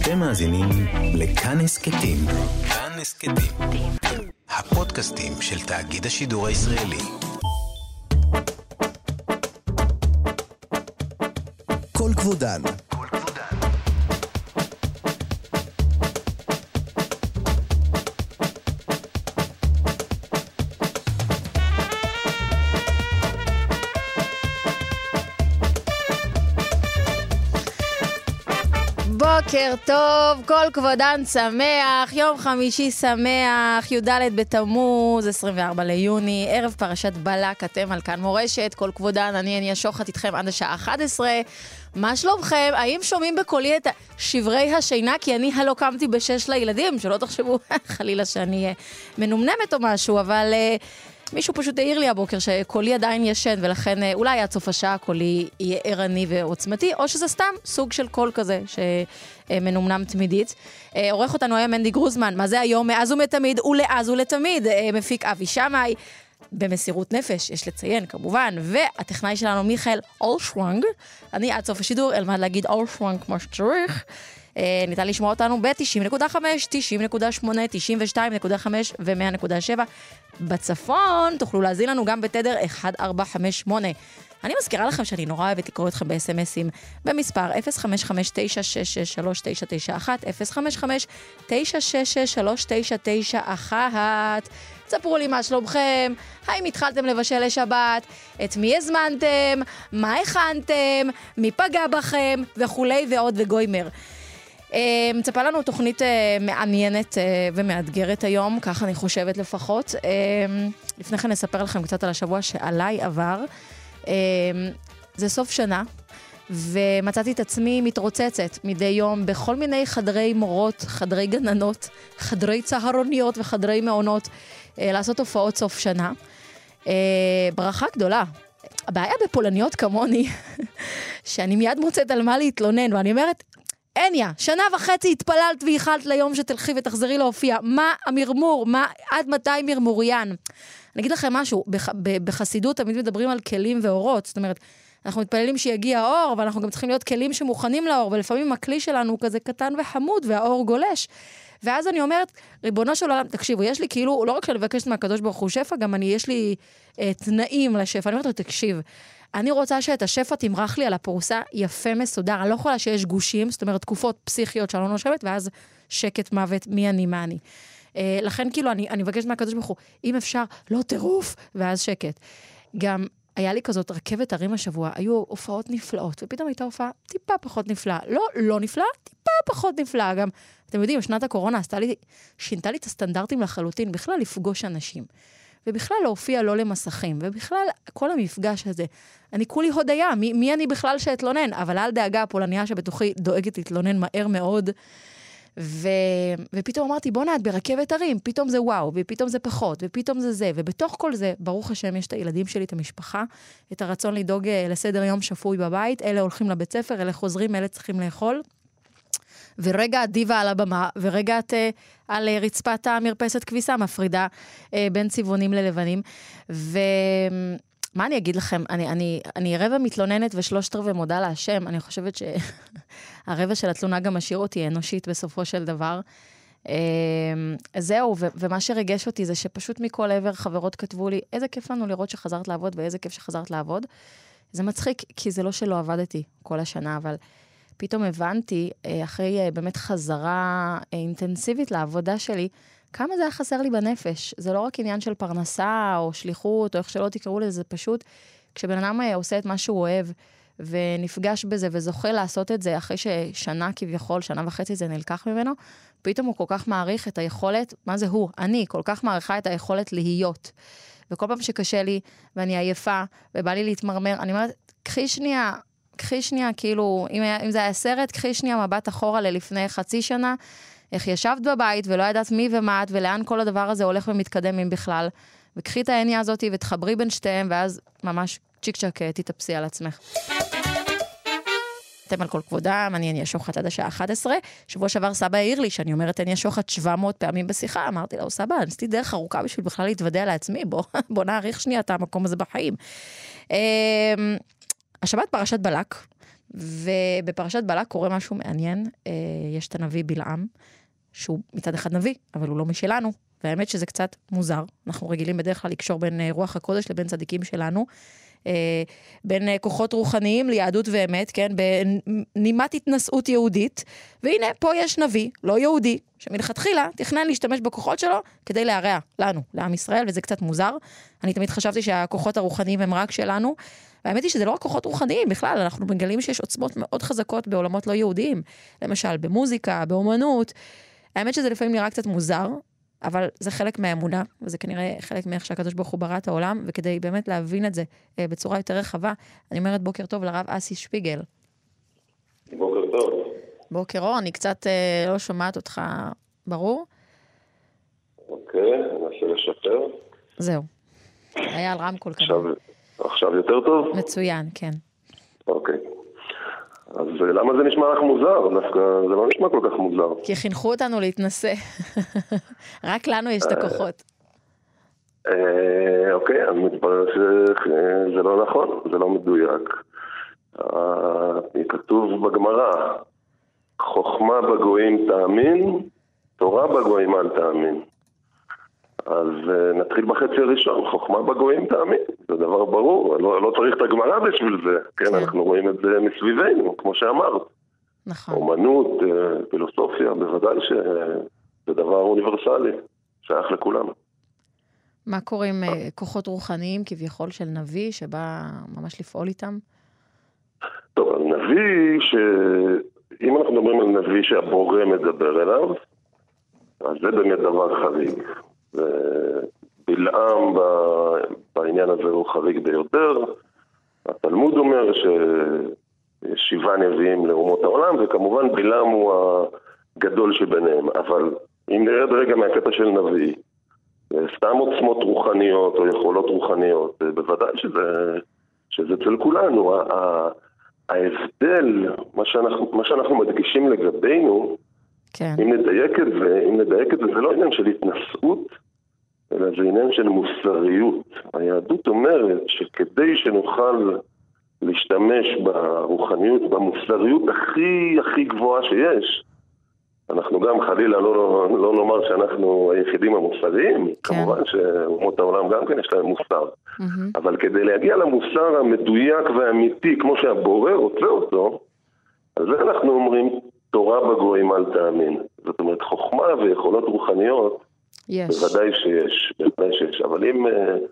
אתם מאזינים לכאן הסכתים. כאן הסכתים. הפודקאסטים של תאגיד השידור הישראלי. כל כבודן. בוקר טוב, כל כבודן שמח, יום חמישי שמח, י"ד בתמוז, 24 ליוני, ערב פרשת בלק, אתם על כאן מורשת, כל כבודן, אני שוחט איתכם עד השעה 11. מה שלומכם? האם שומעים בקולי את שברי השינה? כי אני הלא קמתי ב6 לילדים, שלא תחשבו חלילה שאני מנומנמת או משהו, אבל מישהו פשוט העיר לי הבוקר שקולי עדיין ישן, ולכן אולי עד סוף השעה קולי יהיה ערני ועוצמתי, או שזה סתם סוג של קול כזה שמנומנם תמידית. עורך אותנו היה מנדי גרוזמן, מה זה היום? מאז ומתמיד ולאז ולתמיד. מפיק אבי שמאי, במסירות נפש, יש לציין כמובן, והטכנאי שלנו מיכאל אולשוונג. אני עד סוף השידור אלמד להגיד אולשוונג כמו שצריך. ניתן לשמוע אותנו ב-90.5, 90.8, 92.5 ו-100.7. בצפון תוכלו להזין לנו גם בתדר 1458. אני מזכירה לכם שאני נורא אוהבת לקרוא אתכם ב-SMSים במספר 055-966-3991, 055-966-3991. תספרו לי מה שלומכם, האם התחלתם לבשל לשבת, את מי הזמנתם, מה הכנתם, מי פגע בכם, וכולי ועוד וגוימר. מצפה לנו תוכנית מעניינת ומאתגרת היום, ככה אני חושבת לפחות. לפני כן נספר לכם קצת על השבוע שעליי עבר. זה סוף שנה, ומצאתי את עצמי מתרוצצת מדי יום בכל מיני חדרי מורות, חדרי גננות, חדרי צהרוניות וחדרי מעונות, לעשות הופעות סוף שנה. ברכה גדולה. הבעיה בפולניות כמוני, שאני מיד מוצאת על מה להתלונן, ואני אומרת, אניה, 1.5 התפללת והיחלת ליום שתלכי ותחזרי להופיע. מה המרמור? עד מתי מרמוריין? אני אגיד לכם משהו, בחסידות תמיד מדברים על כלים ואורות, זאת אומרת, אנחנו מתפללים שיגיע האור, אבל אנחנו גם צריכים להיות כלים שמוכנים לאור, ולפעמים הכלי שלנו הוא כזה קטן וחמוד, והאור גולש. ואז אני אומרת, ריבונו של עולם, תקשיבו, יש לי כאילו, לא רק שאני מבקשת מהקדוש ברוך הוא שפע, גם יש לי תנאים לשפע. אני אומרת לו, תקשיב, אני רוצה שאת השפע תמרח לי על הפרוסה יפה מסודר, אני לא יכולה שיש גושים, זאת אומרת, תקופות פסיכיות שאני לא נושבת, ואז שקט מוות, מי אני, מה אני. לכן כאילו, אני מבקשת מהקדוש ברוך הוא, אם אפשר, לא טירוף, ואז שקט. גם היה לי כזאת רכבת הרים השבוע, היו הופעות נפלאות, ופתאום הייתה הופעה טיפה פחות נפלאה. לא נפלאה, טיפה פחות נפלאה. גם, אתם יודעים, שנת הקורונה שינתה לי את הסטנדרטים לחלוטין, בכלל לפגוש אנשים. ובכלל להופיע לא למסכים, ובכלל כל המפגש הזה, אני כולי הודיה, מי אני בכלל שאתלונן, אבל אל דאגה, הפולניה שבתוכי דואגת להתלונן מהר מאוד, ופתאום אמרתי, בוא נעד ברכבת הרים, פתאום זה וואו, ופתאום זה פחות, ופתאום זה זה, ובתוך כל זה, ברוך השם, יש את הילדים שלי, את המשפחה, את הרצון לדאוג לסדר יום שפוי בבית, אלה הולכים לבית ספר, אלה חוזרים, אלה צריכים לאכול, ורגע דיבה על הבמה, ורגע על רצפת המרפסת כביסה, מפרידה בין צבעונים ללבנים, מה אני אגיד לכם? אני רבע מתלוננת ושלושת רבע מודה להשם. אני חושבת שהרבע של התלונה גם משאיר אותי אנושית בסופו של דבר. זהו, ומה שרגש אותי זה שפשוט מכל עבר חברות כתבו לי, איזה כיף לנו לראות שחזרת לעבוד, ואיזה כיף שחזרת לעבוד. זה מצחיק, כי זה לא שלא עבדתי כל השנה, אבל פתאום הבנתי, אחרי באמת חזרה אינטנסיבית לעבודה שלי, כמה זה היה חסר לי בנפש. זה לא רק עניין של פרנסה או שליחות, או איך שלא תקראו לזה, זה פשוט, כשבן אדם עושה את מה שהוא אוהב, ונפגש בזה וזוכה לעשות את זה, אחרי ששנה כביכול, 1.5 זה נלקח ממנו, פתאום הוא כל כך מעריך את היכולת, מה זה הוא? אני כל כך מעריכה את היכולת להיות. וכל פעם שקשה לי, ואני עייפה, ובא לי להתמרמר, אני אומרת, קחי שנייה, כאילו, אם זה היה סרט, קחי שנייה מבט אחורה ללפני חצי שנה, איך ישבת בבית ולא ידעת מי ומה את, ולאן כל הדבר הזה הולך ומתקדם אם בכלל. וקחי את העניה הזאת ותחברי בין שתיהם, ואז ממש צ'יק צ'ק תתאפסי על עצמך. אתם על כל כבודם, אני אשוחט עד השעה 11. שבוע שעבר סבא העיר לי שאני אומרת אני אשוחט 700 פעמים בשיחה. אמרתי לו, סבא, ניסיתי דרך ארוכה בשביל בכלל להתוודע לעצמי. בוא נעריך שנייה את המקום הזה בחיים. השבת פרשת בלק, ובפרשת בלק קורה משהו מעניין, יש את הנביא בלעם, שהוא מצד אחד נביא, אבל הוא לא משלנו, והאמת שזה קצת מוזר, אנחנו רגילים בדרך כלל לקשור בין רוח הקודש לבין צדיקים שלנו, בין כוחות רוחניים ליהדות ואמת, כן, בנימת התנשאות יהודית, והנה פה יש נביא, לא יהודי, שמלכתחילה תכנן להשתמש בכוחות שלו, כדי להרע לנו, לעם ישראל, וזה קצת מוזר. אני תמיד חשבתי שהכוחות הרוחניים הם רק שלנו, והאמת היא שזה לא רק כוחות רוחניים, בכלל, אנחנו מגלים שיש עוצמות מאוד חזקות בעולמות לא יהודיים, למשל במוזיקה, באומנות, האמת שזה לפעמים נראה קצת מוזר, אבל זה חלק מהאמונה, וזה כנראה חלק מאיך שהקדוש ברוך הוא ברא את העולם, וכדי באמת להבין את זה בצורה יותר רחבה, אני אומרת בוקר טוב לרב אסי שפיגל. בוקר טוב. בוקר אור, אני קצת לא שומעת אותך ברור. אוקיי, ננסה לשפר. זהו. היה על רמקול כזה. עכשיו יותר טוב? מצוין, כן. אוקיי. אז למה זה נשמע לך מוזר? דווקא זה לא נשמע כל כך מוזר. כי חינכו אותנו להתנסה. רק לנו יש את הכוחות. אוקיי, אז מתברר שזה לא נכון, זה לא מדויק. כתוב בגמרא, חוכמה בגויים תאמין, תורה בגויים אל תאמין. אז נתחיל בחצי הראשון, חוכמה בגויים תאמין, זה דבר ברור, לא צריך את הגמרא בשביל זה, כן, אנחנו רואים את זה מסביבנו, כמו שאמרת. נכון. אומנות, פילוסופיה, בוודאי שזה דבר אוניברסלי, שייך לכולנו. מה קורה עם כוחות רוחניים כביכול של נביא, שבא ממש לפעול איתם? טוב, על נביא, אם אנחנו מדברים על נביא שהבורא מדבר אליו, אז זה באמת דבר חריג. בלעם בעניין הזה הוא חריג ביותר. התלמוד אומר שיש 7 נביאים לאומות העולם, וכמובן בלעם הוא הגדול שביניהם. אבל אם נרד רגע מהקטע של נביא, סתם עוצמות רוחניות או יכולות רוחניות, בוודאי שזה אצל כולנו. ההבדל, מה שאנחנו מדגישים לגבינו, כן. אם נדייק את זה, זה לא עניין של התנשאות, אלא זה עניין של מוסריות. היהדות אומרת שכדי שנוכל להשתמש ברוחניות, במוסריות הכי גבוהה שיש, אנחנו גם חלילה לא נאמר שאנחנו היחידים המוסריים, כן. כמובן שאומות העולם גם כן יש להם מוסר. אבל כדי להגיע למוסר המדויק והאמיתי, כמו שהבורא רוצה אותו, אז זה אנחנו אומרים, תורה בגויים אל תאמין. זאת אומרת, חוכמה ויכולות רוחניות, בוודאי שיש. אבל אם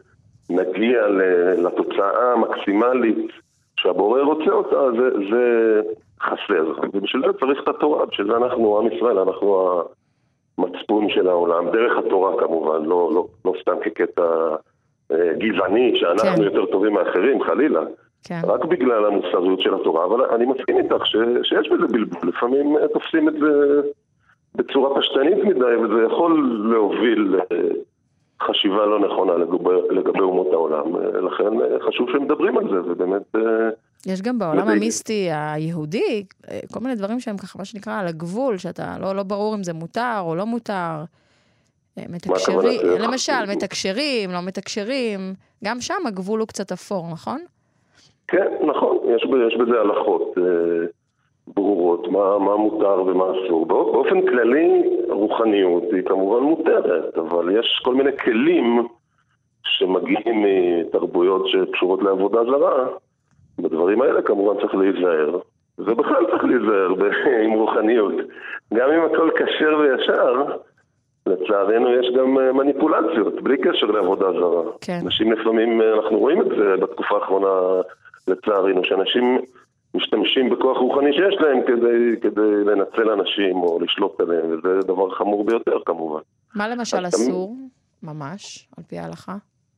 נגיע לתוצאה המקסימלית שהבורא רוצה אותה, זה חסר. ובשביל זה צריך את התורה, בשביל זה אנחנו, עם ישראל, אנחנו המצפון של העולם, דרך התורה כמובן, לא סתם כקטע גזעני, שאנחנו יותר טובים מאחרים, חלילה. כן. רק בגלל המוסריות של התורה, אבל אני מסכים איתך שיש בזה בלבול, לפעמים תופסים את זה בצורה פשטנית מדי, וזה יכול להוביל חשיבה לא נכונה לגבי אומות העולם, לכן חשוב שמדברים על זה, ובאמת... יש גם בעולם המיסטי היהודי, כל מיני דברים שהם ככה מה שנקרא על הגבול, שאתה לא ברור אם זה מותר או לא מותר, מתקשרים, למשל, מתקשרים, לא מתקשרים, גם שם הגבול הוא קצת אפור, נכון? כן, נכון, יש בזה הלכות ברורות, מה מותר ומה אסור. באופן כללי, רוחניות היא כמובן מותרת, אבל יש כל מיני כלים שמגיעים מתרבויות שקשורות לעבודה זרה. בדברים האלה כמובן צריך להיזהר, ובכלל צריך להיזהר עם רוחניות. גם אם הכל כשר וישר, לצערנו יש גם מניפולציות, בלי קשר לעבודה זרה. כן. אנשים לפעמים, אנחנו רואים את זה בתקופה האחרונה, לצערנו, שאנשים משתמשים בכוח רוחני שיש להם כדי לנצל אנשים או לשלוט עליהם, וזה דבר חמור ביותר כמובן. מה למשל אסור ממש, על פי ההלכה?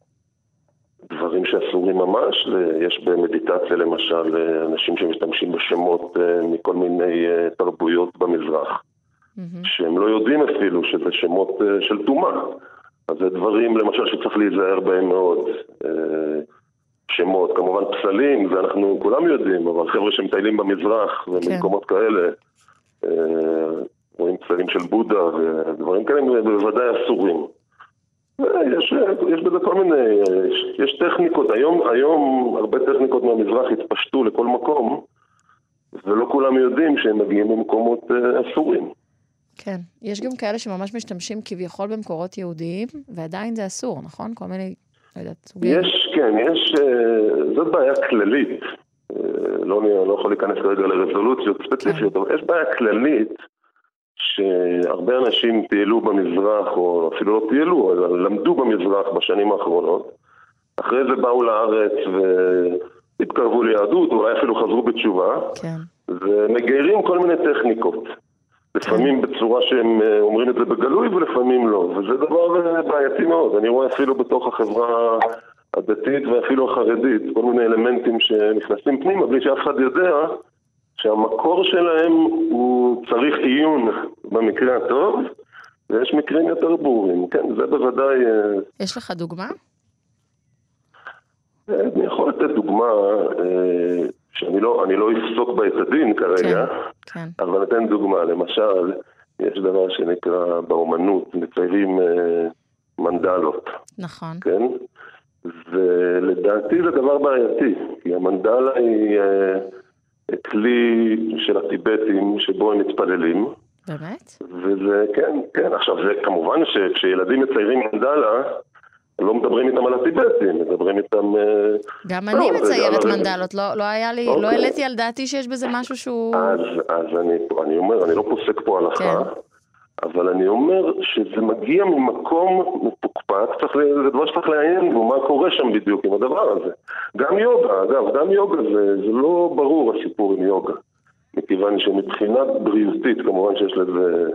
דברים שאסורים ממש, יש במדיטציה למשל אנשים שמשתמשים בשמות מכל מיני תרבויות במזרח, שהם לא יודעים אפילו שזה שמות של טומאה. אז זה דברים למשל שצריך להיזהר בהם מאוד. שמות, כמובן פסלים, זה אנחנו כולם יודעים, אבל חבר'ה שמטיילים במזרח ובמקומות כאלה, רואים פסלים של בודה ודברים כאלה, בוודאי אסורים. יש בזה כל מיני, יש טכניקות, היום הרבה טכניקות מהמזרח התפשטו לכל מקום, ולא כולם יודעים שהם מגיעים ממקומות אסורים. כן, יש גם כאלה שממש משתמשים כביכול במקורות יהודיים, ועדיין זה אסור, נכון? כל מיני, לא יודעת, סוגים. זאת בעיה כללית. לא יכול להיכנס כרגע לרזולוציות ספציפיות, אבל יש בעיה כללית שהרבה אנשים טיילו במזרח, או אפילו לא טיילו, אלא למדו במזרח בשנים האחרונות. אחרי זה באו לארץ והתקרבו ליהדות, אולי אפילו חזרו בתשובה, כן. ומגיירים כל מיני טכניקות. לפעמים בצורה שהם אומרים את זה בגלוי ולפעמים לא, וזה דבר בעייתי מאוד. אני רואה אפילו בתוך החברה הדתית ואפילו החרדית, כל מיני אלמנטים שנכנסים פנימה, בלי שאף אחד יודע שהמקור שלהם הוא צריך עיון במקרה הטוב, ויש מקרים יותר ברורים. כן, זה בוודאי... יש לך דוגמה? אני יכול לתת דוגמה שאני לא אפסוק בה את הדין כרגע, כן. אבל נתן דוגמה. למשל, יש דבר שנקרא באומנות, מציירים מנדלות. נכון. כן? ולדעתי זה דבר בעייתי, כי המנדלה היא כלי של הטיבטים שבו הם מתפללים. באמת? וזה, כן. עכשיו, זה כמובן שכשילדים מציירים מנדלה, לא מדברים איתם על הטיבטים, מדברים איתם... גם אני מציירת מנדלות, לא העליתי על דעתי שיש בזה משהו שהוא... אז אני אומר, אני לא פוסק פה הלכה, אבל אני אומר שזה מגיע ממקום מפוקפק, זה דבר שצריך לעיין בו, מה קורה שם בדיוק עם הדבר הזה. גם יוגה, אגב, גם יוגה זה לא ברור הסיפור עם יוגה, מכיוון שמבחינת בריאותית, כמובן שיש לזה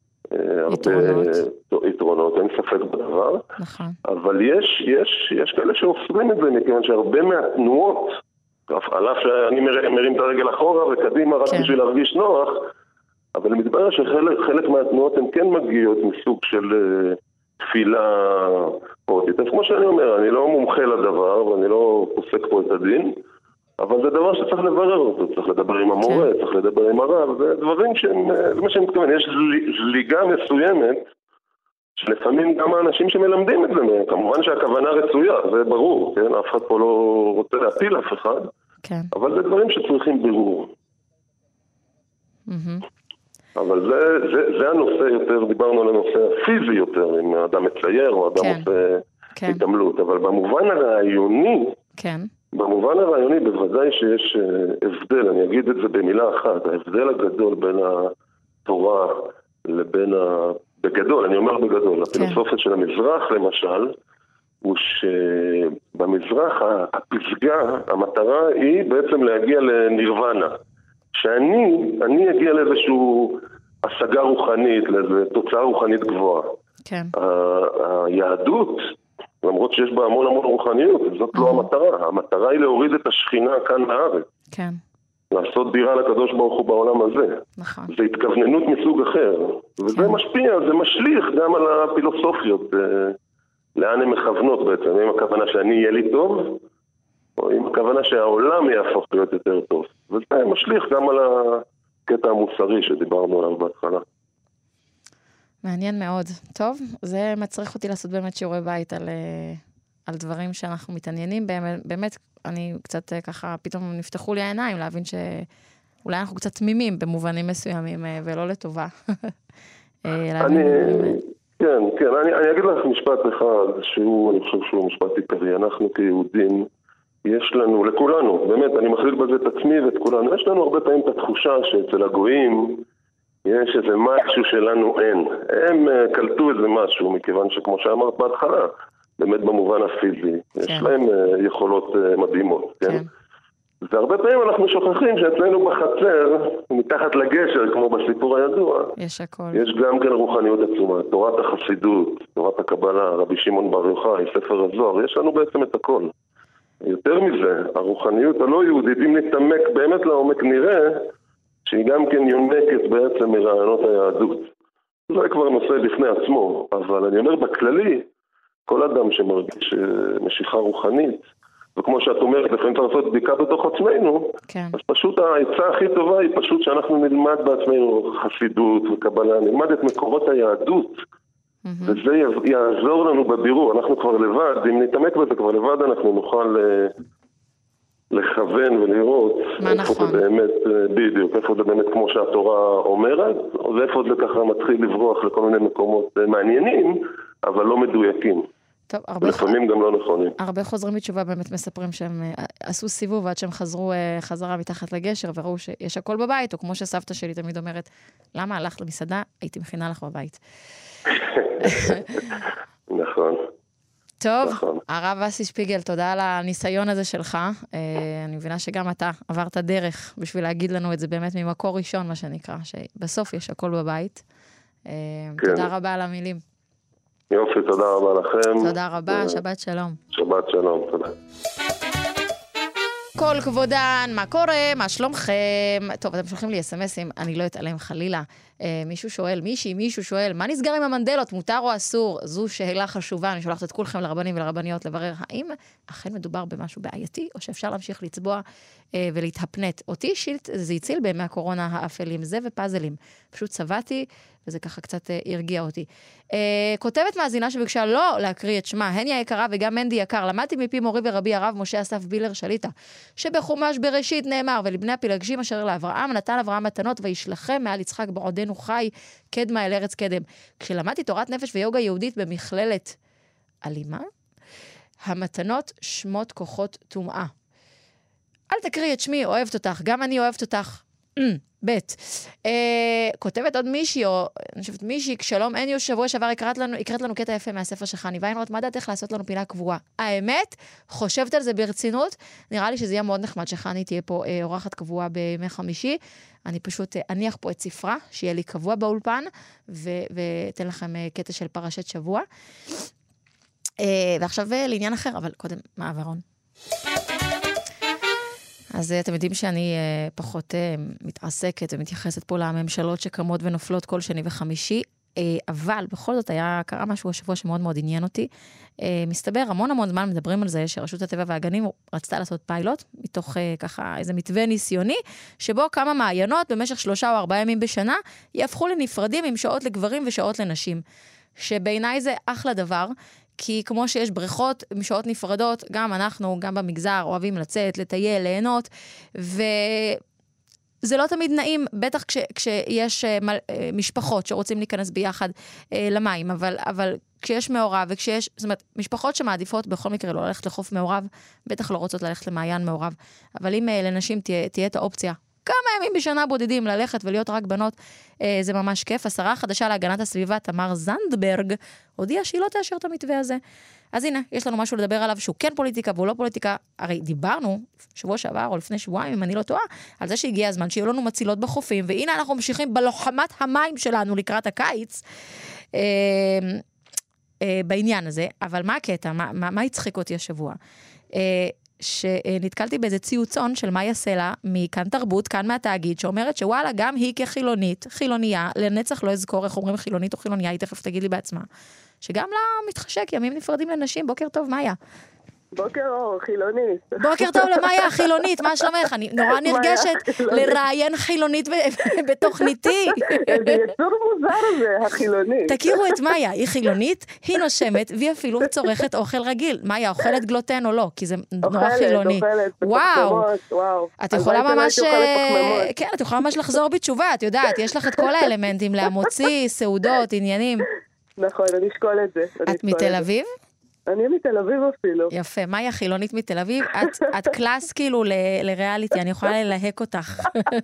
הרבה יתרונות, אין ספק בדבר, נכון. אבל יש כאלה שאוסרים את זה, מכיוון שהרבה מהתנועות, על אף שאני מרים את הרגל אחורה וקדימה רק בשביל להרגיש נוח, אבל מתברר שחלק מהתנועות הן כן מגיעות מסוג של תפילה פרוטית. אז כמו שאני אומר, אני לא מומחה לדבר ואני לא פוסק פה את הדין, אבל זה דבר שצריך לברר אותו, צריך לדבר עם המורה, צריך לדבר עם הרב, זה דברים זה מה שאני מתכוון, יש זליגה מסוימת, שלפעמים גם האנשים שמלמדים את זה, כמובן שהכוונה רצויה, זה ברור, כן? אף אחד פה לא רוצה להפיל אף אחד, אבל זה דברים שצריכים ברור. אבל זה הנושא יותר, דיברנו על הנושא הפיזי יותר, אם האדם מצייר או אדם עושה התעמלות, אבל במובן הרעיוני, במובן הרעיוני בוודאי שיש הבדל, אני אגיד את זה במילה אחת, ההבדל הגדול בין התורה לבין בגדול, אני אומר בגדול, הפילוסופיה של המזרח למשל, הוא שבמזרח הפסגה, המטרה היא בעצם להגיע לנירוונה. שאני אגיע לאיזשהו השגה רוחנית, לאיזו תוצאה רוחנית גבוהה. כן. היהדות, למרות שיש בה המון רוחניות, זאת לא המטרה. המטרה היא להוריד את השכינה כאן לארץ. כן. לעשות דירה לקדוש ברוך הוא בעולם הזה. נכון. זה התכווננות מסוג אחר. וזה משפיע, זה משליך גם על הפילוסופיות. לאן הן מכוונות בעצם. אם הכוונה שאני אהיה לי טוב, או אם הכוונה שהעולם יהפוך להיות יותר טוב. וזה משליך גם על הקטע המוסרי שדיברנו עליו בהתחלה. מעניין מאוד. טוב, זה מצריך אותי לעשות באמת שיעורי בית על דברים שאנחנו מתעניינים. באמת, אני קצת ככה, פתאום נפתחו לי העיניים להבין שאולי אנחנו קצת תמימים במובנים מסוימים, ולא לטובה. כן, אני אגיד לך משפט אחד, אני חושב שהוא משפט עיקרי. אנחנו כיהודים, יש לנו, לכולנו, באמת, אני מחליט בזה את עצמי ואת כולנו, יש לנו הרבה פעמים את התחושה שאצל הגויים יש איזה משהו שלנו אין. הם קלטו איזה משהו, מכיוון שכמו שאמרת בהתחלה, באמת במובן הפיזי, יש להם יכולות מדהימות, כן? והרבה פעמים אנחנו שוכחים שאצלנו בחצר, מתחת לגשר, כמו בסיפור הידוע, יש גם כן רוחניות עצומה, תורת החסידות, תורת הקבלה, רבי שמעון בר יוחאי, ספר הזוהר, יש לנו בעצם את הכל. יותר מזה, הרוחניות הלא יהודית, אם נתעמק באמת לעומק נראה, שהיא גם כן יונקת בעצם מרעיונות היהדות. זה כבר נושא בפני עצמו, אבל אני אומר בכללי, כל אדם שמרגיש משיכה רוחנית, וכמו שאת אומרת, לפעמים צריך לעשות בדיקה בתוך עצמנו, אז פשוט העצה הכי טובה היא פשוט שאנחנו נלמד בעצמנו חסידות וקבלה, נלמד את מקורות היהדות, וזה יעזור לנו בבירור, אנחנו כבר לבד, אם נתעמק בזה כבר לבד, אנחנו נוכל לכוון ולראות איפה זה באמת, בדיוק, איפה זה באמת כמו שהתורה אומרת, ואיפה זה ככה מתחיל לברוח לכל מיני מקומות מעניינים, אבל לא מדויקים. טוב, לפעמים גם לא נכונים. הרבה חוזרים בתשובה באמת מספרים שהם עשו סיבוב עד שהם חזרו חזרה מתחת לגשר וראו שיש הכל בבית, או כמו שסבתא שלי תמיד אומרת, למה הלכת למסעדה? הייתי מכינה לך בבית. נכון. טוב, הרב אסי שפיגל, תודה על הניסיון הזה שלך. אני מבינה שגם אתה עברת דרך בשביל להגיד לנו את זה באמת ממקור ראשון, מה שנקרא, שבסוף יש הכל בבית. תודה רבה על המילים. יופי, תודה רבה לכם. תודה רבה, שבת שלום. שבת שלום, תודה. כל כבודן, מה קורה? מה שלומכם? טוב, אתם שולחים לי אס-אמסים, אני לא אתעלם חלילה. מישהו שואל, מישהו שואל, מה נסגר עם המנדלות, מותר או אסור? זו שאלה חשובה, אני שולחת את כולכם לרבנים ולרבניות לברר, האם אכן מדובר במשהו בעייתי, או שאפשר להמשיך לצבוע ולהתהפנט. אותי אישית זה הציל בימי הקורונה האפלים, זה ופאזלים. פשוט צבעתי, וזה ככה קצת הרגיע אותי. כותבת מאזינה שביקשה לא להקריא את שמה, הניה יקרה וגם מנדי יקר, למדתי מפי מורי ורבי הרב משה אסף בילר שליטה, שבחומש בראשית נאמר, ולבני הפילגשים אשר לאברהם, נתן אברהם מתנות וישלחם מעל יצחק בעודנו חי, קדמה אל ארץ קדם. כשלמדתי תורת נפש ויוגה יהודית במכללת אלימה, המתנות שמות כוחות טומאה. אל תקריא את שמי, אוהבת אותך, גם אני אוהבת אותך. בית. כותבת עוד מישהי, או אני חושבת מישהי, כשלום אין שבוע שעבר הקראת לנו קטע יפה מהספר של חני ויינרוט, מה דעתך לעשות לנו פינה קבועה? האמת, חושבת על זה ברצינות, נראה לי שזה יהיה מאוד נחמד שחני תהיה פה אורחת קבועה בימי חמישי, אני פשוט אניח פה את ספרה, שיהיה לי קבוע באולפן, ותן לכם קטע של פרשת שבוע. ועכשיו לעניין אחר, אבל קודם, מעברון. אז אתם יודעים שאני פחות מתעסקת ומתייחסת פה לממשלות שקמות ונופלות כל שני וחמישי, אבל בכל זאת קרה משהו השבוע שמאוד מאוד עניין אותי. מסתבר, המון זמן מדברים על זה שרשות הטבע והגנים רצתה לעשות פיילוט, מתוך ככה איזה מתווה ניסיוני, שבו כמה מעיינות במשך 3 או 4 ימים בשנה, יהפכו לנפרדים עם שעות לגברים ושעות לנשים. שבעיניי זה אחלה דבר, כי כמו שיש בריכות עם שעות נפרדות, גם אנחנו, גם במגזר, אוהבים לצאת, לטייל, ליהנות, וזה לא תמיד נעים, בטח כשיש משפחות שרוצים להיכנס ביחד למים, אבל כשיש מעורב, זאת אומרת, משפחות שמעדיפות בכל מקרה לא ללכת לחוף מעורב, בטח לא רוצות ללכת למעיין מעורב, אבל אם לנשים תהיה את האופציה, כמה ימים בשנה בודדים ללכת ולהיות רק בנות, זה ממש כיף. השרה החדשה להגנת הסביבה, תמר זנדברג, הודיעה שהיא לא תאשר את המתווה הזה. אז הנה, יש לנו משהו לדבר עליו שהוא כן פוליטיקה והוא לא פוליטיקה. הרי דיברנו שבוע שעבר או לפני שבועיים, אם אני לא טועה, על זה שהגיע הזמן שיהיו לנו מצילות בחופים, והנה אנחנו ממשיכים בלוחמת המים שלנו לקראת הקיץ, בעניין הזה. אבל מה הקטע? מה יצחיק אותי השבוע? שנתקלתי באיזה ציוצון של מאיה סלע מכאן תרבות, כאן מהתאגיד, שאומרת שוואלה, גם היא כחילונית, חילוניה, לנצח לא אזכור איך אומרים חילונית או חילוניה, היא תכף תגיד לי בעצמה, שגם לה מתחשק ימים נפרדים לנשים. בוקר טוב, מאיה. בוקר אור, חילונית. בוקר טוב למאיה החילונית, מה שלומך? אני נורא נרגשת לראיין חילונית בתוכניתי. זה יצור מוזר הזה, החילונית. תכירו את מאיה, היא חילונית, היא נושמת, והיא אפילו צורכת אוכל רגיל. מאיה, אוכלת גלוטן או לא? כי זה נורא חילוני. וואו. את יכולה ממש, כן, את יכולה ממש לחזור בתשובה, את יודעת, יש לך את כל האלמנטים להמוציא, סעודות, עניינים. נכון, אני אשקול את זה. את מתל אביב? אני מתל אביב אפילו. יפה, מאיה חילונית מתל אביב, את קלאס כאילו לריאליטי, אני יכולה ללהק אותך.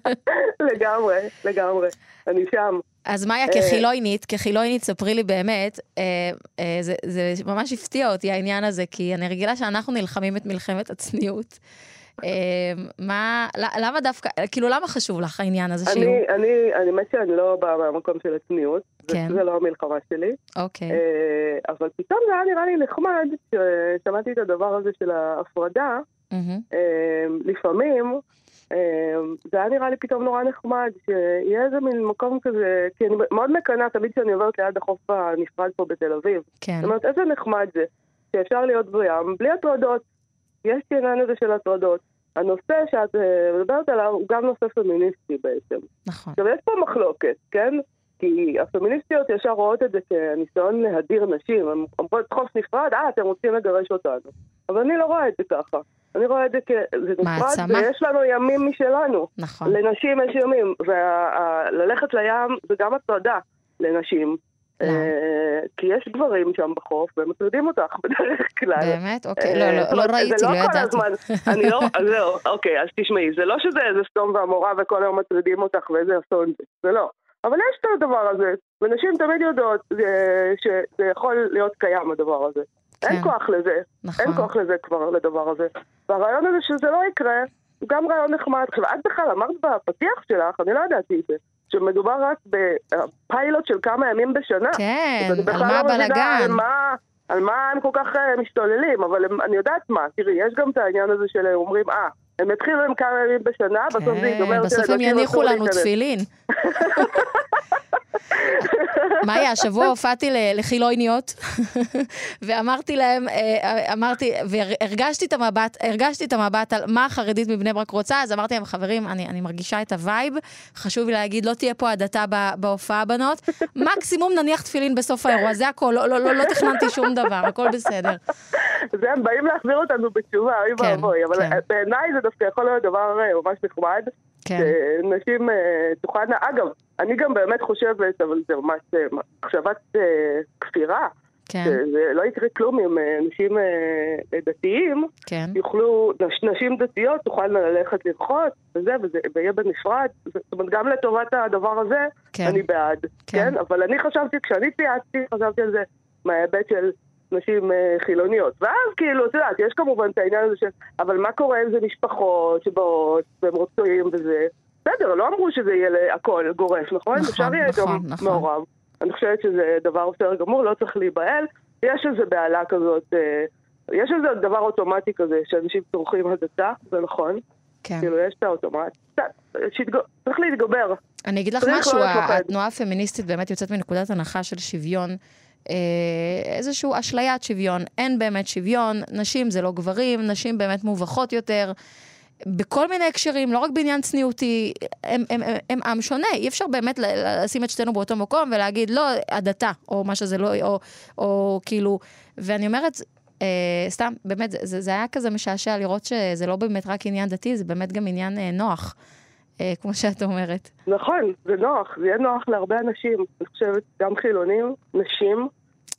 לגמרי, אני שם. אז מאיה כחילונית, ספרי לי באמת, זה ממש הפתיע אותי העניין הזה, כי אני רגילה שאנחנו נלחמים את מלחמת הצניעות. למה דווקא, כאילו למה חשוב לך העניין הזה שיהיו? אני באמת שאני לא באה מהמקום של הצניעות, זה לא המלחמה שלי. אוקיי. אבל פתאום זה היה נראה לי נחמד, ששמעתי את הדבר הזה של ההפרדה, לפעמים, זה היה נראה לי פתאום נורא נחמד, שיהיה איזה מין מקום כזה, כי אני מאוד מקנה תמיד שאני עוברת ליד החוף הנפרד פה בתל אביב. כן. זאת אומרת, איזה נחמד זה, שאפשר להיות בים, בלי הטרדות. יש עניין הזה של הטרדות. הנושא שאת מדברת עליו הוא גם נושא פמיניסטי בעצם. נכון. עכשיו, יש פה מחלוקת, כן? כי הפמיניסטיות ישר רואות את זה כניסיון להדיר נשים. הן אומרות חוף נפרד, אתם רוצים לגרש אותנו. אבל אני לא רואה את זה ככה. אני רואה את זה כזה נפרד, מעצמה. ויש לנו ימים משלנו. נכון. לנשים יש ימים, וללכת לים זה גם הטרדה לנשים. כי יש גברים שם בחוף, והם מטרידים אותך בדרך כלל. באמת? אוקיי, לא ראיתי, לא ידעתי. אני לא, זהו, אוקיי, אז תשמעי, זה לא שזה איזה סתום והמורה וכל היום מטרידים אותך ואיזה אסון זה לא. אבל יש את הדבר הזה, ונשים תמיד יודעות שזה יכול להיות קיים הדבר הזה. אין כוח לזה, אין כוח לזה כבר לדבר הזה. והרעיון הזה שזה לא יקרה, הוא גם רעיון נחמד. ואת בכלל אמרת בפתיח שלך, אני לא ידעתי את זה, שמדובר רק בפיילוט של כמה ימים בשנה. כן, על מה בלגן. על מה הם כל כך משתוללים, אבל אני יודעת מה, תראי, יש גם את העניין הזה של אומרים, הם יתחילו עם כמה ימים בשנה, בסוף זה ייגמר. בסוף הם יניחו לנו תפילין. מאיה, השבוע הופעתי לחילוניות, ואמרתי להם, והרגשתי את המבט על מה החרדית מבני ברק רוצה, אז אמרתי להם, חברים, אני מרגישה את הווייב, חשוב לי להגיד, לא תהיה פה הדתה בהופעה בנות, מקסימום נניח תפילין בסוף האירוע, זה הכל, לא תכננתי שום דבר, הכל בסדר. זה הם באים להחזיר אותנו בתשובה, אוי ואבוי, אבל בעיניי זה דווקא יכול להיות דבר ממש נחמד, נשים תוכלנה, אגב, אני גם באמת חושבת, אבל זה ממש מחשבת כפירה, זה לא יקרה כלום אם נשים דתיים יוכלו, נשים דתיות תוכלנה ללכת לרחוץ, וזה יהיה בנפרד, זאת אומרת גם לטובת הדבר הזה, אני בעד, אבל אני חשבתי, כשאני צייצתי, חשבתי על זה מההיבט של נשים חילוניות, ואז כאילו, את יודעת, יש כמובן את העניין הזה של, אבל מה קורה אם זה משפחות שבאות והם רוצים וזה, בסדר, לא אמרו שזה יהיה הכל גורף, נכון? אפשר יהיה גם מעורב. אני חושבת שזה דבר יותר גמור, לא צריך להיבהל. יש איזו בעלה כזאת, יש איזה דבר אוטומטי כזה, שאנשים צורכים הדתה, זה נכון. כאילו, יש את האוטומט. צריך להתגבר. אני אגיד לך משהו, התנועה הפמיניסטית באמת יוצאת מנקודת הנחה של שוויון, איזשהו אשליית שוויון. אין באמת שוויון, נשים זה לא גברים, נשים באמת מובכות יותר, בכל מיני הקשרים, לא רק בעניין צניעותי, הם עם שונה. אי אפשר באמת לשים את שתינו באותו מקום ולהגיד, לא, הדתה, או מה שזה לא, או כאילו, ואני אומרת, סתם, באמת, זה היה כזה משעשע לראות שזה לא באמת רק עניין דתי, זה באמת גם עניין נוח, כמו שאת אומרת. נכון, זה נוח, זה יהיה נוח להרבה אנשים, אני חושבת, גם חילונים, נשים,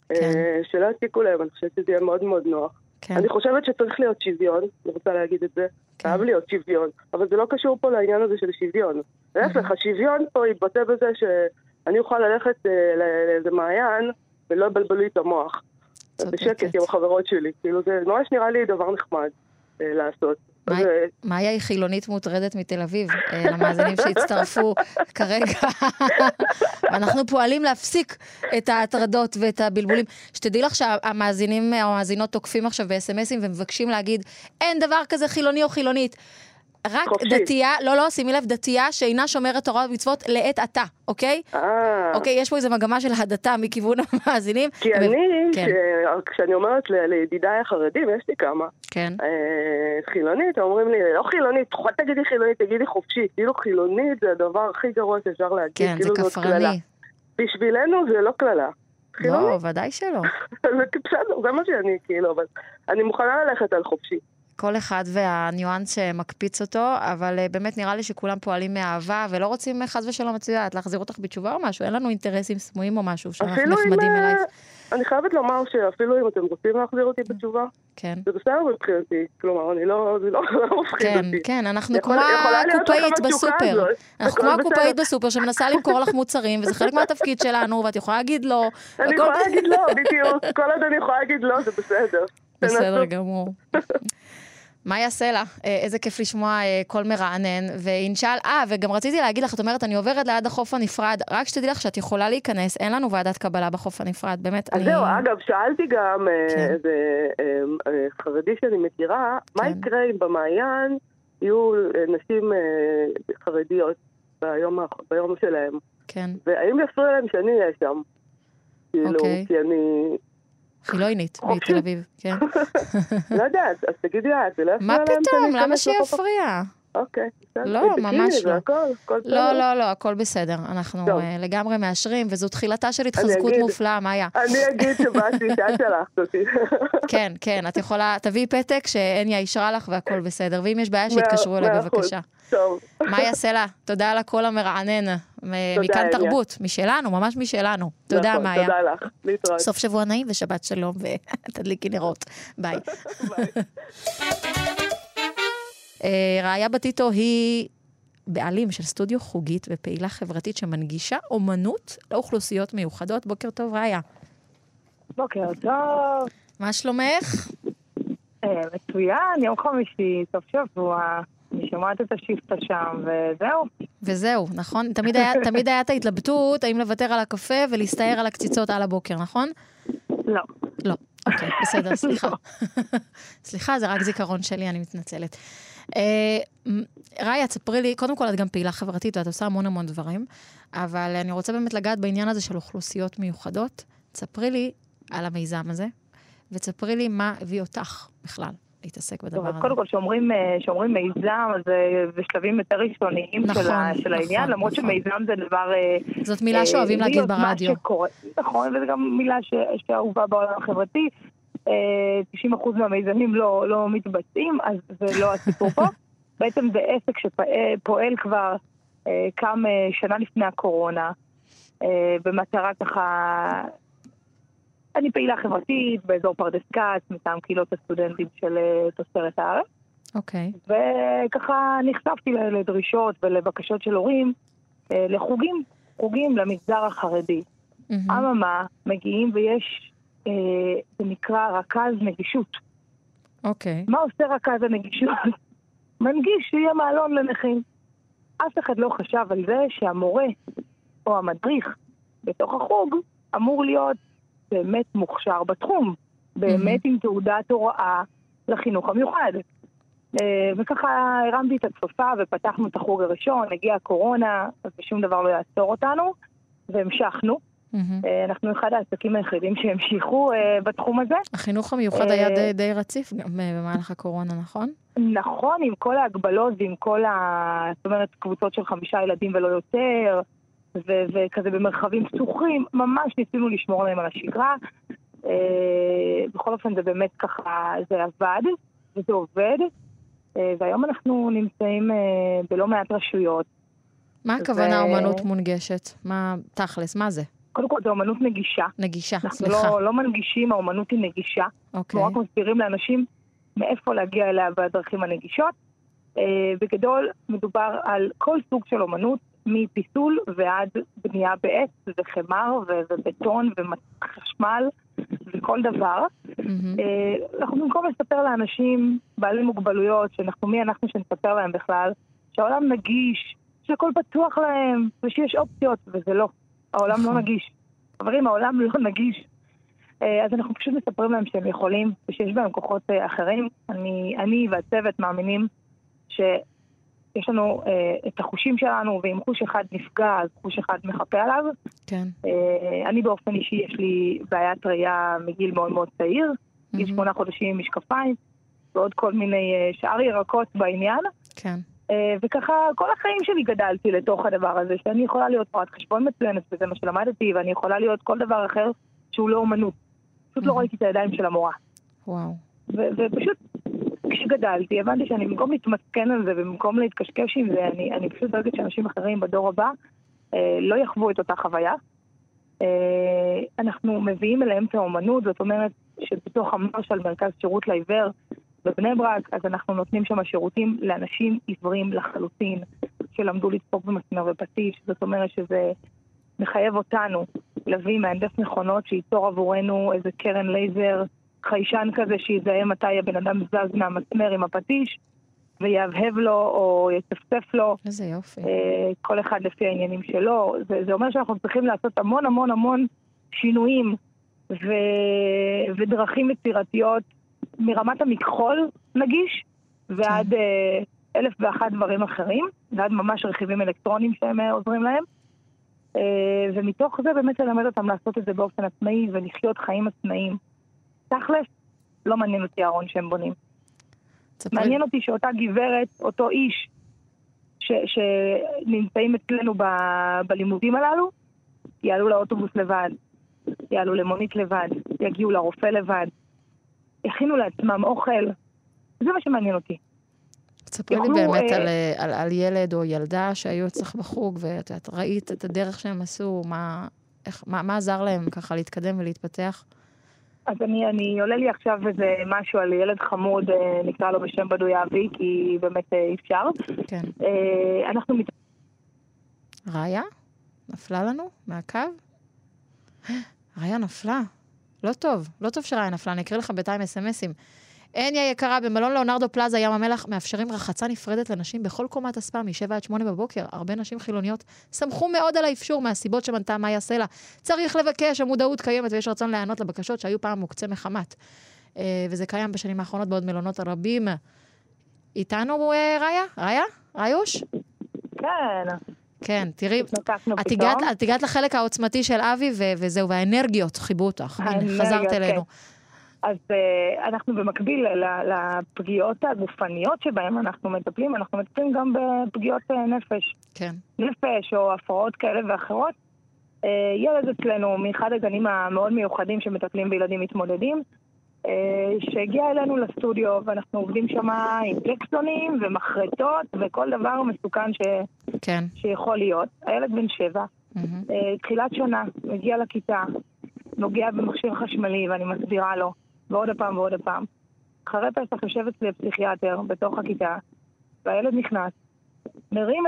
שלא יתיקו להם, אני חושבת שזה יהיה מאוד מאוד נוח. אני חושבת שצריך להיות שוויון, אני רוצה להגיד את זה, חייב להיות שוויון, אבל זה לא קשור פה לעניין הזה של שוויון. להפך, השוויון פה יתבטא בזה שאני אוכל ללכת לאיזה מעיין ולא בלבלו את המוח. בשקט עם החברות שלי. כאילו זה ממש נראה לי דבר נחמד לעשות. מאיה היא חילונית מוטרדת מתל אביב, למאזינים שהצטרפו כרגע. ואנחנו פועלים להפסיק את ההטרדות ואת הבלבולים. שתדעי לך שהמאזינים או המאזינות תוקפים עכשיו ב-SMSים ומבקשים להגיד, אין דבר כזה חילוני או חילונית. רק דתייה, לא, שימי לב, דתייה שאינה שומרת תורה ומצוות לעת עתה, אוקיי? אוקיי, יש פה איזו מגמה של הדתה מכיוון המאזינים. כי אני, כשאני אומרת לידידיי החרדים, יש לי כמה. כן. חילונית, אומרים לי, לא חילונית, תגידי חילונית, תגידי חופשית. כאילו חילונית זה הדבר הכי גרוע שאפשר להגיד. כן, זה כפרני. בשבילנו זה לא כללה. לא, ודאי שלא. זה בסדר, זה מה שאני, כאילו, אבל אני מוכנה ללכת על חופשי. כל אחד והניואנס שמקפיץ אותו, אבל באמת נראה לי שכולם פועלים מאהבה, ולא רוצים חס ושלום מצויית, להחזיר אותך בתשובה או משהו, אין לנו אינטרסים סמויים או משהו, שאנחנו נחמדים אלייך. אני חייבת לומר שאפילו אם אתם רוצים להחזיר אותי בתשובה, זה בסדר מבחינתי, כלומר, זה לא מפחיד אותי. כן, אנחנו כמו הקופאית בסופר. אנחנו כמו הקופאית בסופר שמנסה למכור לך מוצרים, וזה חלק מהתפקיד שלנו, ואת יכולה להגיד לא. אני יכולה להגיד לא, בדיוק. כל עוד אני יכולה להגיד לא, זה בסדר. בסדר גמור. מה יעשה לה? איזה כיף לשמוע קול מרענן, ואינשאל, וגם רציתי להגיד לך, את אומרת, אני עוברת ליד החוף הנפרד, רק שתדעי לך שאת יכולה להיכנס, אין לנו ועדת קבלה בחוף הנפרד, באמת. אז זהו, אגב, שאלתי גם איזה חרדי שאני מכירה, מה יקרה אם במעיין יהיו נשים חרדיות ביום שלהם? כן. והאם יפריע להם שאני אהיה שם? כאילו, כי אני... חילונית, מתל אביב, כן. לא יודעת, אז תגידי את, זה לא יפריע להם. מה פתאום? למה שיפריע? אוקיי. לא, ממש לא. לא, הכל בסדר. אנחנו לגמרי מאשרים, וזו תחילתה של התחזקות מופלאה, מאיה. אני אגיד שבאתי שאת שלחת אותי. כן, כן, את יכולה, תביאי פתק שאניה אישרה לך והכל בסדר, ואם יש בעיה שיתקשרו אליי בבקשה. טוב. מאיה סלע, תודה על הקול המרענן, מכאן תרבות, משלנו, ממש משלנו. תודה, מאיה. תודה לך, להתראות. סוף שבוע נעים ושבת שלום, ותדליקי נרות. ביי. ראיה בטיטו היא בעלים של סטודיו חוגית ופעילה חברתית שמנגישה אומנות לאוכלוסיות מיוחדות. בוקר טוב, ראיה. בוקר טוב. מה שלומך? מצוין, יום חמישי, סוף שבוע. אני שומעת את השיפטה שם, וזהו, נכון? תמיד היה את ההתלבטות, האם לוותר על הקפה ולהסתער על הקציצות על הבוקר, נכון? לא. לא, אוקיי, בסדר, סליחה. סליחה, זה רק זיכרון שלי, אני מתנצלת. ראיה, תספרי לי, קודם כל את גם פעילה חברתית, ואת עושה המון דברים, אבל אני רוצה באמת לגעת בעניין הזה של אוכלוסיות מיוחדות. תספרי לי על המיזם הזה, ותספרי לי מה הביא אותך בכלל להתעסק בדבר הזה. קודם כל, שאומרים מיזם, אז בשלבים יותר ראשוניים של העניין, למרות שמיזם זה דבר... זאת מילה שאוהבים להגיד ברדיו. נכון, וזו גם מילה שאהובה בעולם החברתי. 90% מהמיזמים לא מתבצעים, אז זה לא הסיפור פה. בעצם זה עסק שפועל כבר כמה שנה לפני הקורונה, במטרה ככה... אני פעילה חברתית באזור פרדס כץ, מטעם קהילות הסטודנטים של תוצרת הארץ. אוקיי. וככה נחשפתי לדרישות ולבקשות של הורים לחוגים למגזר החרדי. אממה, מגיעים ויש, זה נקרא רכז נגישות. אוקיי. מה עושה רכז הנגישות? מנגיש שיהיה מעלון לנכים. אף אחד לא חשב על זה שהמורה או המדריך בתוך החוג אמור להיות באמת מוכשר בתחום, באמת עם תעודת הוראה לחינוך המיוחד. וככה הרמתי את הצופה ופתחנו את החוג הראשון, הגיעה הקורונה, אז שום דבר לא יעצור אותנו, והמשכנו. אנחנו אחד העסקים היחידים שהמשיכו בתחום הזה. החינוך המיוחד היה די רציף במהלך הקורונה, נכון? נכון, עם כל ההגבלות ועם כל זאת אומרת, קבוצות של 5 ילדים ולא יותר, וכזה במרחבים פתוחים, ממש ניסינו לשמור להם על השגרה. בכל אופן זה באמת ככה, זה עבד, וזה עובד, והיום אנחנו נמצאים בלא מעט רשויות. מה הכוונה אומנות מונגשת? מה תכלס? מה זה? קודם כל, זה אומנות נגישה. נגישה, סליחה. אנחנו לא מנגישים, האומנות היא נגישה. אנחנו רק מסבירים לאנשים מאיפה להגיע אליה בדרכים הנגישות. בגדול, מדובר על כל סוג של אומנות, מפיסול ועד בנייה בעץ וחמר ובטון וחשמל וכל דבר. אנחנו במקום לספר לאנשים בעלי מוגבלויות, מי אנחנו שנספר להם בכלל, שהעולם נגיש, שהכל פתוח להם ושיש אופציות, וזה לא. העולם לא נגיש. חברים, העולם לא נגיש. אז אנחנו פשוט מספרים להם שהם יכולים ושיש בהם כוחות אחרים. אני והצוות מאמינים יש לנו את החושים שלנו, ואם חוש אחד נפגע, אז חוש אחד מחפה עליו. כן. אני באופן אישי, יש לי בעיית ראייה מגיל מאוד מאוד צעיר, יש 8 חודשים עם משקפיים, ועוד כל מיני שאר ירקות בעניין. כן. וככה, כל החיים שלי גדלתי לתוך הדבר הזה, שאני יכולה להיות פרט חשבון מצוינת, וזה מה שלמדתי, ואני יכולה להיות כל דבר אחר שהוא לא אומנות. פשוט לא ראיתי את הידיים של המורה. וואו. ופשוט... כשגדלתי, הבנתי שאני במקום להתמסכן על זה ובמקום להתקשקש עם זה, אני פשוט דואגת שאנשים אחרים בדור הבא לא יחוו את אותה חוויה. אנחנו מביאים אליהם את האומנות, זאת אומרת שבתוך המרשל מרכז שירות לעיוור בבני ברק, אז אנחנו נותנים שם שירותים לאנשים עיוורים לחלוטין, שלמדו לדפוק במסמר ופטיש, זאת אומרת שזה מחייב אותנו להביא מהנדס מכונות שייצור עבורנו איזה קרן לייזר, חיישן כזה שיזהה מתי הבן אדם זז מהמסמר עם הפטיש, ויהבהב לו או יצפצף לו. איזה יופי. כל אחד לפי העניינים שלו. זה אומר שאנחנו צריכים לעשות המון שינויים ודרכים יצירתיות מרמת המכחול נגיש, ועד 1,001 דברים אחרים, ועד ממש רכיבים אלקטרונים שהם עוזרים להם. ומתוך זה באמת ללמד אותם לעשות את זה באופן עצמאי ולחיות חיים עצמאיים. תכלס, לא מעניין אותי הארון שהם בונים. מעניין אותי שאותה גברת, אותו איש, שנמצאים אצלנו בלימודים הללו, יעלו לאוטובוס לבד, יעלו למונית לבד, יגיעו לרופא לבד, יכינו לעצמם אוכל, זה מה שמעניין אותי. תספרי לי באמת על ילד או ילדה שהיו אצלך בחוג, ואת ראית את הדרך שהם עשו, מה עזר להם ככה להתקדם ולהתפתח? אז אני עולה לי עכשיו איזה משהו על ילד חמוד, נקרא לו בשם בדוי אבי, כי באמת אפשר. כן. אנחנו ראיה? נפלה לנו מהקו? ראיה נפלה. לא טוב שראיה נפלה, אני אקריא לך בינתיים אס-אמסים. אניה יקרה, במלון לאונרדו פלאזה ים המלח מאפשרים רחצה נפרדת לנשים בכל קומת הספה מ-7 עד 8 בבוקר. הרבה נשים חילוניות שמחו מאוד על האפשור מהסיבות שמנתה מאיה סלע. צריך לבקש, המודעות קיימת ויש רצון להיענות לבקשות שהיו פעם מוקצה מחמת. וזה קיים בשנים האחרונות בעוד מלונות רבים. איתנו ראיה? ראיה? ראיוש? כן. כן, תראי, את הגעת לחלק העוצמתי של אבי וזהו, והאנרגיות חיבו אותך. הנה, חזרת אלינו. אז אנחנו במקביל לפגיעות הגופניות שבהן אנחנו מטפלים גם בפגיעות נפש. כן. נפש או הפרעות כאלה ואחרות. ילד אצלנו מאחד הגנים המאוד מיוחדים שמטפלים בילדים מתמודדים, שהגיע אלינו לסטודיו ואנחנו עובדים שם עם פלקסונים ומחרטות וכל דבר מסוכן שיכול להיות. הילד בן 7, תחילת שנה, מגיע לכיתה, נוגע במכשיר חשמלי ואני מסבירה לו. ועוד הפעם. אחרי פסח יושב אצלי הפסיכיאטר בתוך הכיתה, והילד נכנס, מרים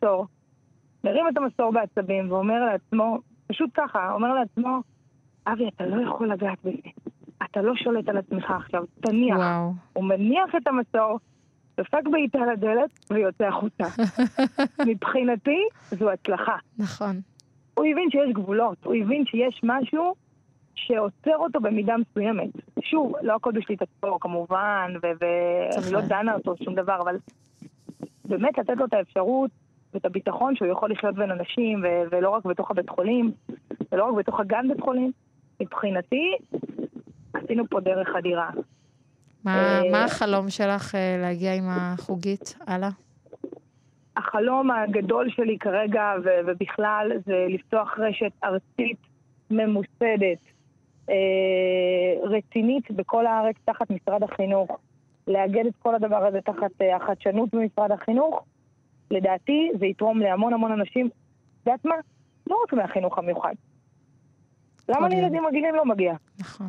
את המסור בעצבים, ואומר לעצמו, פשוט ככה, אומר לעצמו, אבי, אתה לא יכול לגעת בזה. אתה לא שולט על עצמך עכשיו, תניח. וואו. הוא מניח את המסור, דופק בעיטה לדלת, ויוצא החוצה. מבחינתי, זו הצלחה. נכון. הוא הבין שיש גבולות, הוא הבין שיש משהו שעוצר אותו במידה מסוימת. שוב, לא הכל בשליטתו, כמובן, ואני לא דנה אותו שום דבר, אבל באמת לתת לו את האפשרות ואת הביטחון שהוא יכול לחיות בין אנשים, ולא רק בתוך הבית חולים, ולא רק בתוך הגן בית חולים. מבחינתי, עשינו פה דרך אדירה. מה החלום שלך להגיע עם החוגית? הלאה? החלום הגדול שלי כרגע, ובכלל, זה לפתוח רשת ארצית ממוסדת, רצינית בכל הארץ תחת משרד החינוך, לאגד את כל הדבר הזה תחת החדשנות במשרד החינוך. לדעתי זה יתרום להמון אנשים, יודעת מה? לא רק מהחינוך המיוחד. למה לילדים רגילים לא מגיע? נכון.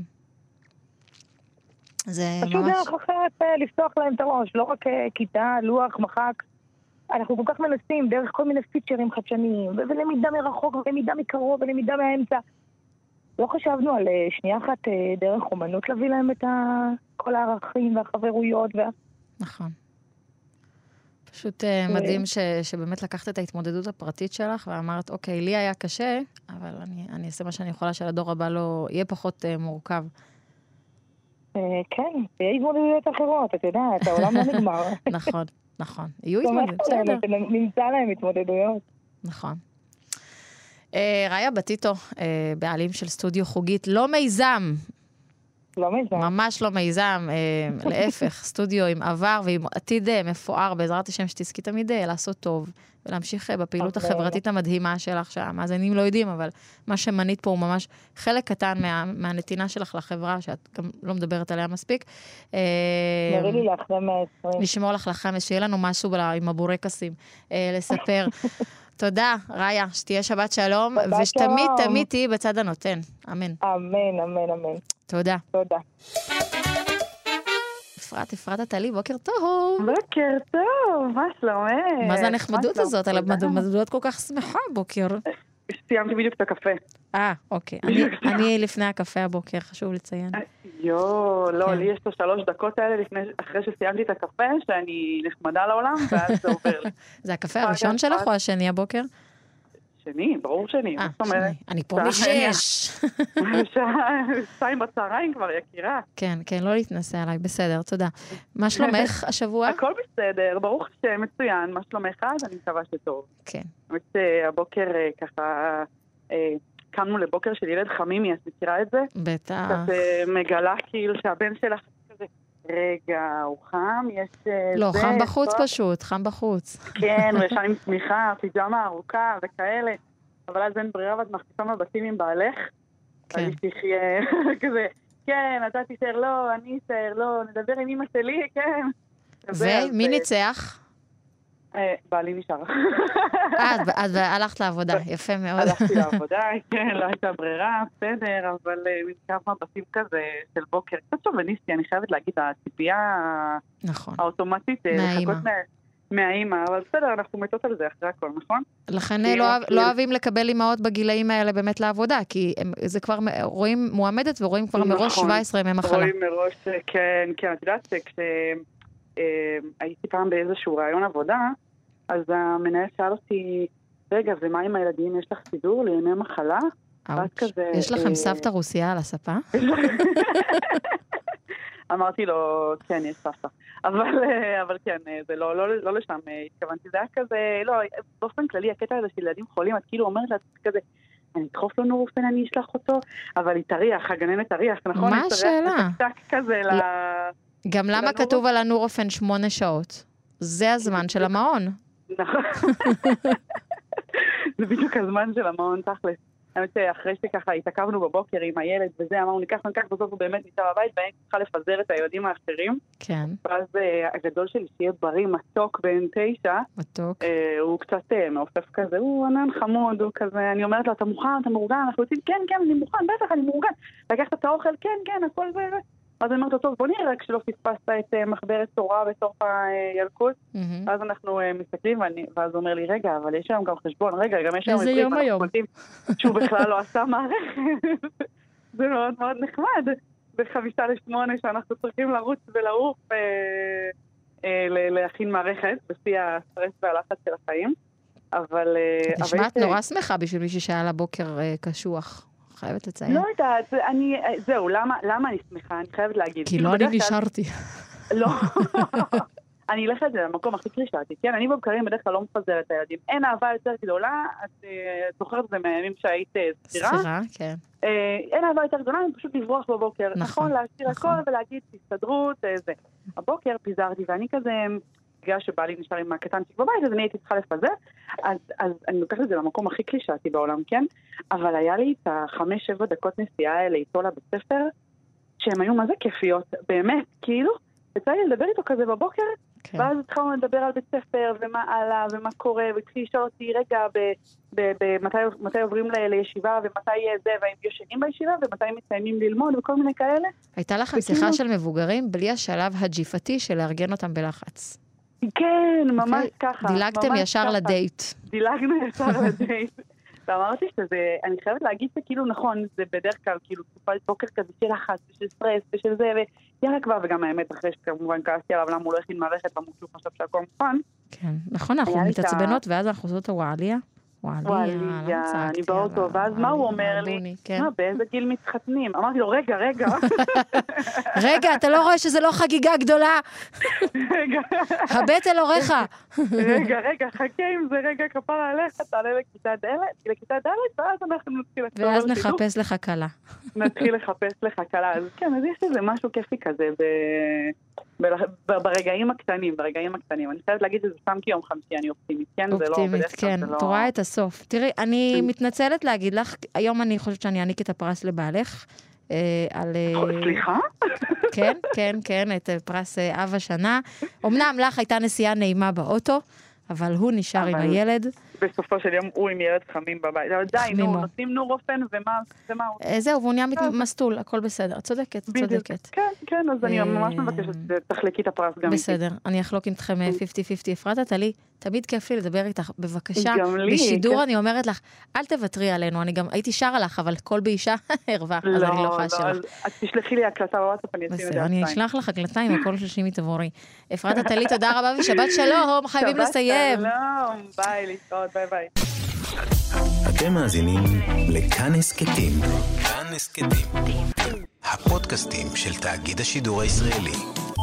זה פשוט ממש... דרך אחרת לפתוח להם את הראש, לא רק כיתה, לוח, מחק. אנחנו כל כך מנסים דרך כל מיני פיצ'רים חדשניים, ולמידה מרחוק, ולמידה מקרוב, ולמידה מהאמצע. לא חשבנו על שנייה אחת דרך אומנות להביא להם את כל הערכים והחברויות. נכון. פשוט מדהים שבאמת לקחת את ההתמודדות הפרטית שלך, ואמרת, אוקיי, לי היה קשה, אבל אני אעשה מה שאני יכולה שלדור הבא לא יהיה פחות מורכב. כן, זה יהיה התמודדויות אחרות, אתה יודע, את העולם לא נגמר. נכון. יהיו התמודדויות, בסדר. נמצא להם התמודדויות. נכון. ראיה בטיטו, בעלים של סטודיו חוגית, לא מיזם. לא מיזם. ממש לא מיזם, להפך, סטודיו עם עבר ועם עתיד מפואר, בעזרת השם שתזכי תמיד לעשות טוב, ולהמשיך בפעילות החברתית המדהימה שלך, שהמאזינים לא יודעים, אבל מה שמנית פה הוא ממש חלק קטן מהנתינה שלך לחברה, שאת גם לא מדברת עליה מספיק. נראי לי לאחרי 120. נשמור לך לחמש, שיהיה לנו משהו עם הבורקסים, לספר. תודה, ראיה, שתהיה שבת שלום, ושתמיד תמיד תהיי בצד הנותן. אמן. אמן. תודה. תודה. אפרת עטלי, בוקר טוב. בוקר טוב, מה שלומך? מה זה הנחמדות הזאת? על המדודות כל כך שמחה בוקר. סיימתי בדיוק את הקפה. אוקיי. אני לפני הקפה הבוקר, חשוב לציין. לא, לי יש את 3 דקות האלה אחרי שסיימתי את הקפה, שאני נחמדה לעולם, ואז זה עובר לי. זה הקפה הראשון שלך או השני הבוקר? שני, ברור שני. שני. אני פה מ6. 2 בצהריים כבר, יקירה. כן, לא להתנסה עליי, בסדר, תודה. מה שלומך השבוע? הכל בסדר, ברוך השם, מצוין. מה שלומך? אני מקווה שטוב. כן. באמת הבוקר ככה, קמנו לבוקר של ילד חמימי, את מכירה את זה? בטח. את מגלה כאילו שהבן שלך כזה רגע, הוא חם, יש... לא, חם בחוץ פשוט, חם בחוץ. כן, הוא ישן עם צמיחה, פיג'מה ארוכה וכאלה, אבל אז אין ברירה ואת מחליפה מבטים עם בעלך. כן. אז תחיה כזה, כן, אתה תישאר, לא, אני אשאר, לא, נדבר עם אמא שלי, כן. ומי ניצח? בעלי נשאר. אז הלכת לעבודה, יפה מאוד. הלכתי לעבודה, כן, לא הייתה ברירה, בסדר, אבל נזכר מבטים כזה של בוקר, קצת שוביניסטי, אני חייבת להגיד, הציפייה האוטומטית, לחכות מהאימא, אבל בסדר, אנחנו מתות על זה אחרי הכל, נכון? לכן לא אוהבים לקבל אימהות בגילאים האלה באמת לעבודה, כי זה כבר רואים מועמדת ורואים כבר מראש 17 ימי מחלה. רואים מראש, כן, את יודעת כשהייתי פעם באיזשהו רעיון עבודה, אז המנהל שאל אותי, רגע, ומה עם הילדים? יש לך סידור לימי מחלה? יש לכם סבתא רוסיה על הספה? אמרתי לו, כן, יש סבתא. אבל כן, זה לא לשם התכוונתי. זה היה כזה, לא, באופן כללי, הקטע הזה של ילדים חולים, את כאילו אומרת לה כזה, אני אדחוף לו נורופן, אני אשלח אותו, אבל היא תריח, הגננת תריח, נכון? מה השאלה? כזה גם למה כתוב על הנורופן 8 שעות? זה הזמן של המעון. נכון. זה בדיוק הזמן של המעון, תכלס. האמת שאחרי שככה התעכבנו בבוקר עם הילד וזה, אמרנו ניקח, בסוף הוא באמת נמצא בבית, ואני צריכה לפזר את הילדים האחרים. כן. ואז הגדול שלי שיהיה בריא, מתוק בן 9. מתוק. הוא קצת מעופף כזה, הוא ענן חמוד, הוא כזה, אני אומרת לו, אתה מוכן, אתה מאורגן? אנחנו יוצאים, כן, אני מוכן, בטח, אני מאורגן. לקחת את האוכל, כן, הכל זה. אז אני אומרת לו, טוב, בוא נראה רק שלא פספסת את מחברת תורה בתוך הילקוט. אז אנחנו מסתכלים, ואז הוא אומר לי, רגע, אבל יש היום גם חשבון, רגע, גם יש היום היום. שהוא בכלל לא עשה מערכת. זה מאוד מאוד נחמד. ב7:55 שאנחנו צריכים לרוץ ולעוף להכין מערכת, בשיא הסטרס והלחץ של החיים. אבל... נשמעת נורא שמחה בשביל מישהו שהיה לבוקר קשוח. חייבת לציין. לא יודעת, זהו, למה אני שמחה? אני חייבת להגיד. כי לא אני נשארתי. לא. אני אלך לזה למקום הכי קרישתי, כן? אני בבקרים בדרך כלל לא מפזר את הילדים. אין אהבה יותר גדולה, את זוכרת את זה מהימים שהיית ספירה? ספירה, כן. אין אהבה יותר גדולה, אני פשוט לברוח בבוקר. נכון, להשאיר הכל ולהגיד, תסתדרות, זה. הבוקר פיזרתי, ואני כזה... בגלל שבעלי נשאר עם הקטנצ'יק בבית, אז אני הייתי צריכה לפזר, אז אני לוקחת את זה למקום הכי קלישתי בעולם, כן? אבל היה לי את 5-7 דקות נסיעה האלה איתו לבית ספר, שהן היו מה זה כיפיות, באמת, כאילו, יצא לי לדבר איתו כזה בבוקר, ואז התחלנו לדבר על בית ספר, ומה עלה, ומה קורה, והתחיל לשאול אותי, רגע, מתי עוברים לישיבה, ומתי זה, והאם ישנים בישיבה, ומתי מסיימים ללמוד, וכל מיני כאלה. הייתה לכם שיחה של מבוגרים, בלי השלב הג'יפתי של לארגן אותם בלחץ. כן, ממש ככה. דילגתם ישר לדייט. דילגנו ישר לדייט. ואמרתי שזה, אני חייבת להגיד שכאילו נכון, זה בדרך כלל כאילו תקופת בוקר כזה של לחץ ושל סטרס ושל זה, ויאללה כבר, וגם האמת אחרי שכמובן כעסתי עליו למה הוא לא הכין מערכת, למה הוא חשב שהכל מוכן. כן, נכון, אנחנו מתעצבנות, ואז אנחנו עושות אותו וואליה. וואליה, אני באוטו, ואז מה הוא אומר לי? מה, באיזה גיל מתחתנים? אמרתי לו, רגע. רגע, אתה לא רואה שזה לא חגיגה גדולה? רגע. הבט אל הוריך. רגע, חכה עם זה, רגע, כפרה עליך, תעלה לכיתה ד', ואז אנחנו נתחיל לחשוב על ואז נחפש לך קלה. נתחיל לחפש לך קלה, אז כן, אז יש איזה משהו כיפי כזה ברגעים הקטנים. אני חייבת להגיד שזה סתם כי יום חמישי, אני אופטימית, כן? אופטימית, כן. את רואה את הסוף. תראי, אני מתנצלת להגיד לך, היום אני חושבת שאני אעניק את הפרס לבעלך. סליחה? כן, את פרס אב השנה. אמנם לך הייתה נסיעה נעימה באוטו, אבל הוא נשאר עם הילד. בסופו של יום הוא עם ילד חמים בבית. אבל די, נותנים נורופן ומה הוא? זהו, והוא נהיה מסטול, הכל בסדר. צודקת. כן, אז אני ממש מבקשת, תחלקי את הפרס גם איתי. בסדר, אני אחלוק איתכם 50-50. אפרת, לי, תמיד כיף לי לדבר איתך. בבקשה, בשידור אני אומרת לך, אל תוותרי עלינו, אני גם הייתי שרה לך, אבל כל באישה ערווה, אז אני לא יכולה שלך. אז תשלחי לי הקלטה בוואטסאפ, אני אשים את זה. בסדר, אני אשלח לך הקלטה עם הכל ששימי תבורי. אפרת, לי, תודה רבה ושבת שלום, חייבים לסיים. שלום, ביי, להתראות, ביי. אתם מאזינים לכאן הסכתים. כאן הסכתים, הפודקאסטים של תאגיד השידור הישראלי.